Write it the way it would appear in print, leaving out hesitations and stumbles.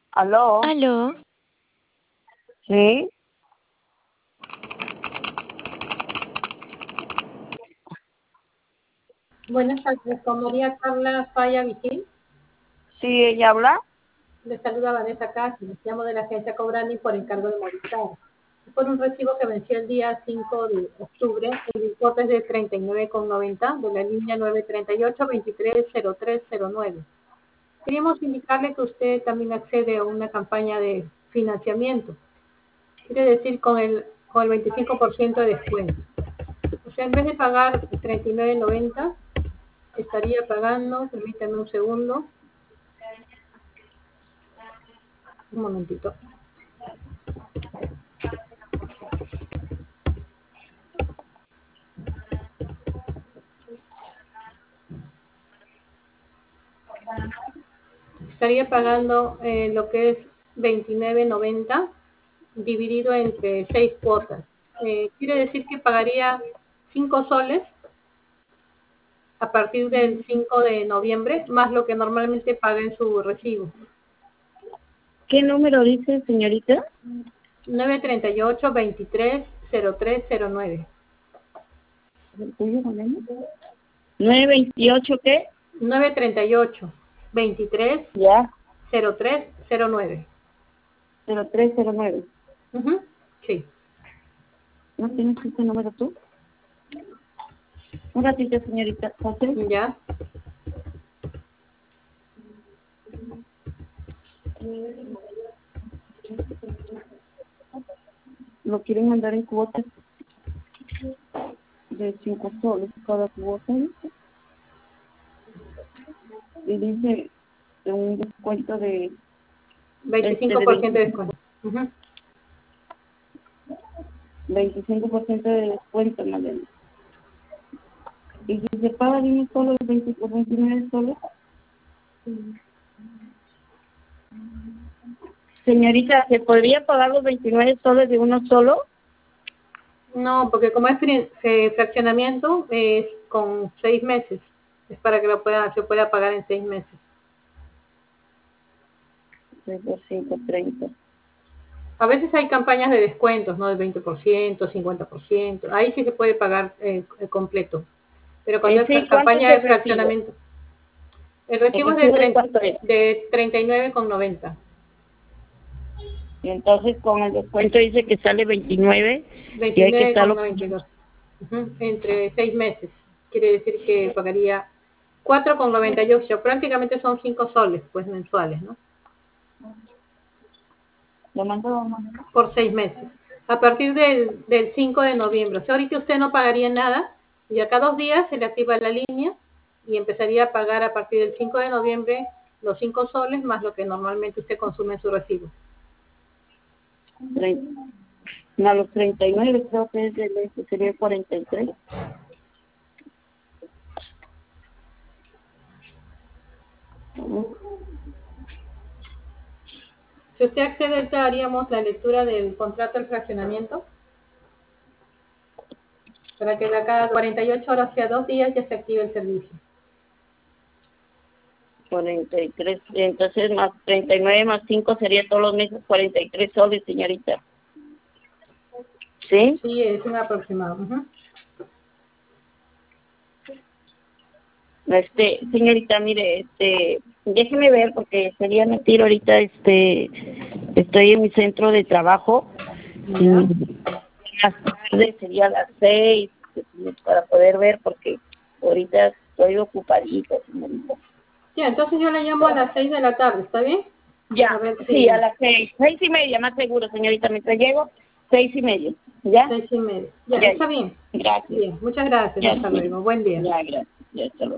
¿Aló? ¿Aló? Sí. Buenas tardes, con María Carla Falla Vigil. Sí, ella habla. Les saluda Vanessa Casi. Les llamo de la agencia Cobrani por encargo de Movistar. Por un recibo que venció el día 5 de octubre, el importe es de 39,90 de la línea 938-230309. Queríamos indicarle que usted también accede a una campaña de financiamiento. Quiere decir con el 25% de descuento. O sea, en vez de pagar 39,90, estaría pagando, permítanme un segundo, un momentito. Estaría pagando lo que es 29,90 dividido entre 6 cuotas. Quiere decir que pagaría 5 soles a partir del 5 de noviembre, más lo que normalmente paga en su recibo. ¿Qué número dice, señorita? 938-230309. ¿El tuyo, Malena? ¿928 qué? 938-230309. Ya. 0309. Sí. ¿No tienes ese número tú? Un ratito, señorita. ¿José? Ya. Lo quieren mandar en cuotas de 5 soles cada cuota. Y dice un descuento de 25% de descuento. 25% de descuento, Malena. Y si se paga de un solo, 29 soles. Señorita, ¿se podría pagar los 29 soles de uno solo? No, porque como es fraccionamiento, es con 6 meses. Es para que se pueda pagar en 6 meses. 6 por 5, 30. A veces hay campañas de descuentos, ¿no? Del 20%, 50%. Ahí sí se puede pagar completo. Pero cuando Sí, es ¿cuánto es campaña de el recibo? fraccionamiento, el recibo ¿El es recibo de cuánto es? de 39,90. Y entonces con el descuento dice que sale 29 y hay que estarlo 29,92. Entre 6 meses. Quiere decir que pagaría 4,98. Prácticamente son 5 soles, pues mensuales, ¿no? lo mando Por 6 meses. A partir del 5 de noviembre. O sea, ahorita usted no pagaría nada y a cada 2 días se le activa la línea y empezaría a pagar a partir del 5 de noviembre los 5 soles más lo que normalmente usted consume en su recibo. a los 39 creo que es el este, sería 43. Si usted accede, ahorita haríamos la lectura del contrato del fraccionamiento para que de acá a 48 horas, sea 2 días, ya se active el servicio. 43, entonces más 39 más 5 sería todos los meses 43 soles, señorita. ¿Sí? Sí, es un aproximado. Señorita, mire, déjeme ver porque sería mentir ahorita, estoy en mi centro de trabajo y Ya. más tarde sería a las 6 para poder ver porque ahorita estoy ocupadita, señorita. Ya, entonces yo le llamo a las 6 de la tarde, ¿está bien? Ya, A ver sí, a si... las 6:30, más seguro, señorita, mientras llego, 6:30, ¿ya? 6:30. Ya, Ya, está bien. gracias. Bien, muchas gracias. Ya, Hasta luego. Buen día. ya, gracias. Ya, hasta luego.